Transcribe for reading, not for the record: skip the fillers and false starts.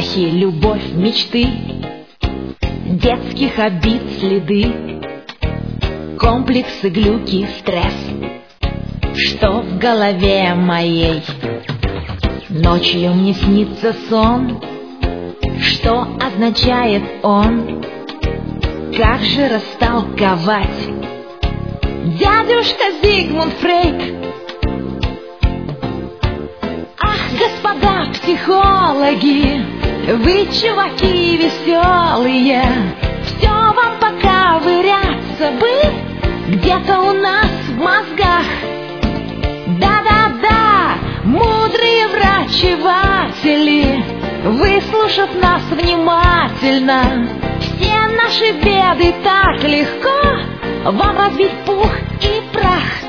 страхи, любовь, мечты, детских обид следы, комплексы, глюки, стресс. Что в голове моей? Ночью мне снится сон. Что означает он? Как же растолковать? Дядюшка Зигмунд Фрейд. Ах, господа психологи, вы, чуваки веселые, все вам поковыряться бы где-то у нас в мозгах. Да-да-да, мудрые врачеватели, выслушав нас внимательно, все наши беды так легко вам разбить пух и прах.